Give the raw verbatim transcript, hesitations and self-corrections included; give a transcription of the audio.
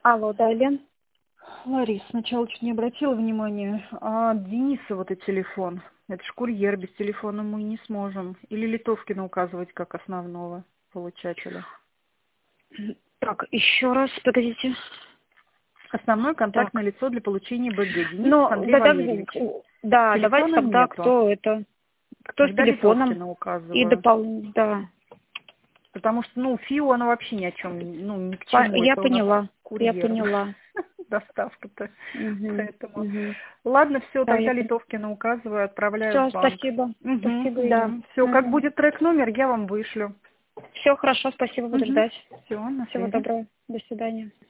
Алло, да, Лен? Ларис, сначала чуть не обратила внимания, а Денисова вот телефон. Это ж курьер, без телефона мы не сможем. Или Литовкина указывать как основного получателя. Так, еще раз, подождите. Основное контактное Так. лицо для получения БГ. Денисов Ну, Андрей да, да, Валерьевич. да, давайте Телефона тогда, нету. кто это? Кто с Тогда телефоном? Литовкина И указываю. дополнительно, да. Потому что, ну, ФИО, оно вообще ни о чем, ну, ни к По- чему. Я Это у нас поняла, я курьер. поняла. Доставка-то. Угу, Поэтому. угу. Ладно, все, Да, тогда я поняла. Литовкина указываю, отправляю в Все, банк. спасибо. Угу, Спасибо, да. Ирина. Все, как Угу. будет трек-номер, я вам вышлю. Все хорошо, спасибо, буду Угу. ждать. Все, на Всего связи. доброго. До свидания.